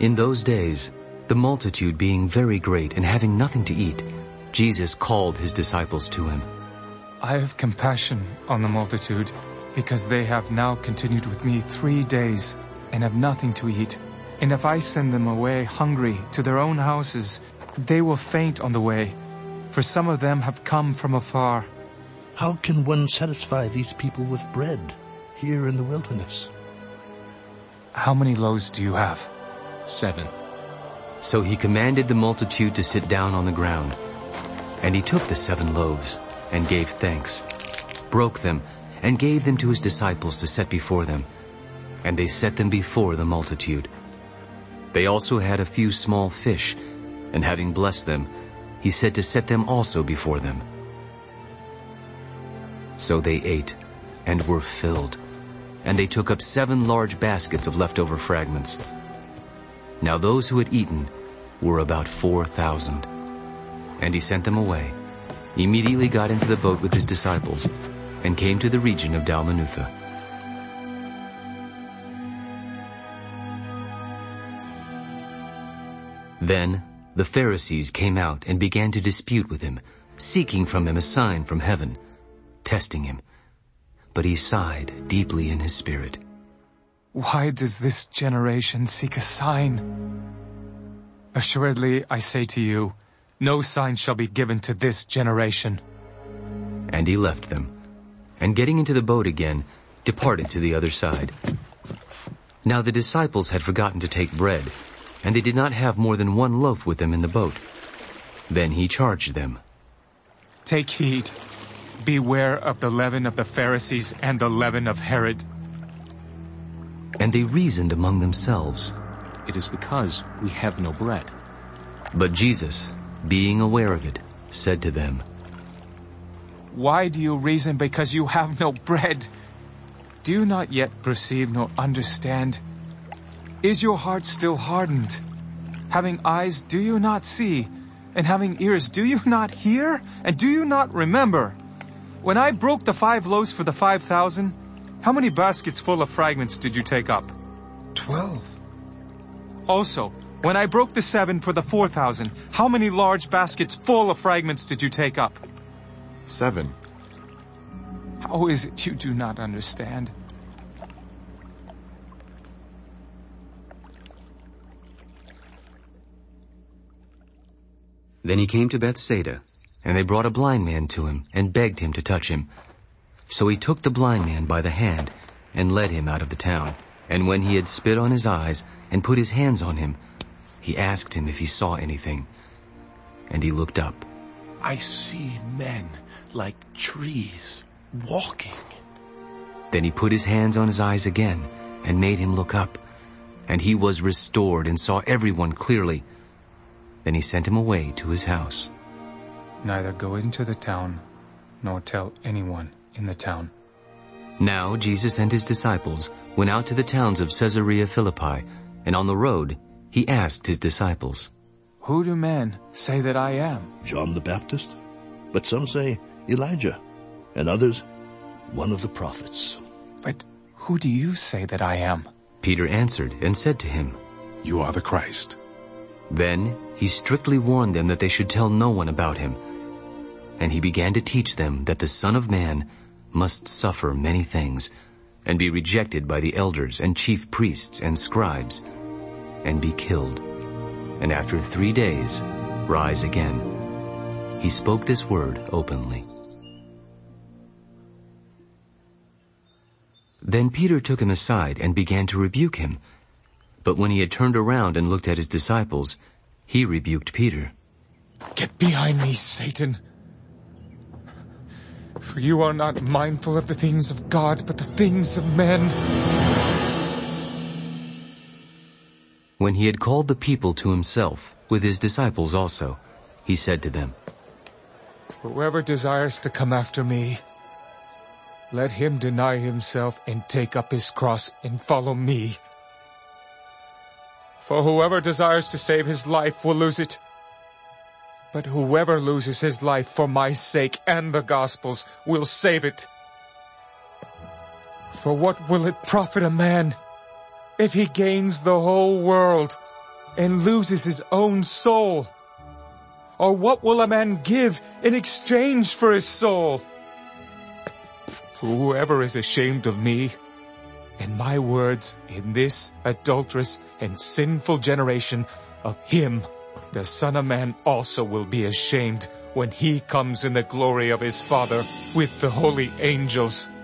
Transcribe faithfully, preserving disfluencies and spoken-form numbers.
In those days, the multitude being very great and having nothing to eat, Jesus called his disciples to him. I have compassion on the multitude, because they have now continued with me three days and have nothing to eat. And if I send them away hungry to their own houses, they will faint on the way, for some of them have come from afar. How can one satisfy these people with bread here in the wilderness? How many loaves do you have? Seven. So he commanded the multitude to sit down on the ground. And he took the seven loaves and gave thanks, broke them, and gave them to his disciples to set before them. And they set them before the multitude. They also had a few small fish, and having blessed them, he said to set them also before them. So they ate, and were filled, and they took up seven large baskets of leftover fragments. Now those who had eaten were about four thousand. And he sent them away, immediately got into the boat with his disciples, and came to the region of Dalmanutha. Then the Pharisees came out and began to dispute with him, seeking from him a sign from heaven, testing him. But he sighed deeply in his spirit. Why does this generation seek a sign? Assuredly, I say to you, no sign shall be given to this generation. And he left them, and getting into the boat again, departed to the other side. Now the disciples had forgotten to take bread, and they did not have more than one loaf with them in the boat. Then he charged them. Take heed. Beware of the leaven of the Pharisees and the leaven of Herod. And they reasoned among themselves. It is because we have no bread. But Jesus, being aware of it, said to them, Why do you reason because you have no bread? Do you not yet perceive nor understand? Is your heart still hardened? Having eyes, do you not see? And having ears, do you not hear? And do you not remember? When I broke the five loaves for the five thousand, how many baskets full of fragments did you take up? Twelve. Also, when I broke the seven for the four thousand, how many large baskets full of fragments did you take up? Seven. How is it you do not understand? Then he came to Bethsaida, and they brought a blind man to him, and begged him to touch him. So he took the blind man by the hand, and led him out of the town. And when he had spit on his eyes, and put his hands on him, he asked him if he saw anything. And he looked up. I see men like trees walking. Then he put his hands on his eyes again, and made him look up. And he was restored, and saw everyone clearly. Then he sent him away to his house. Neither go into the town, nor tell anyone in the town. Now Jesus and his disciples went out to the towns of Caesarea Philippi, and on the road he asked his disciples, Who do men say that I am? John the Baptist, but some say Elijah, and others one of the prophets. But who do you say that I am? Peter answered and said to him, You are the Christ. Then he strictly warned them that they should tell no one about him. And he began to teach them that the Son of Man must suffer many things, and be rejected by the elders and chief priests and scribes, and be killed, and after three days rise again. He spoke this word openly. Then Peter took him aside and began to rebuke him. But when he had turned around and looked at his disciples, he rebuked Peter. Get behind me, Satan! For you are not mindful of the things of God, but the things of men. When he had called the people to himself, with his disciples also, he said to them, Whoever desires to come after me, let him deny himself and take up his cross and follow me. For whoever desires to save his life will lose it. But whoever loses his life for my sake and the gospel's will save it. For what will it profit a man if he gains the whole world and loses his own soul? Or what will a man give in exchange for his soul? Whoever is ashamed of me and my words in this adulterous and sinful generation, of him the Son of Man also will be ashamed when he comes in the glory of his Father with the holy angels.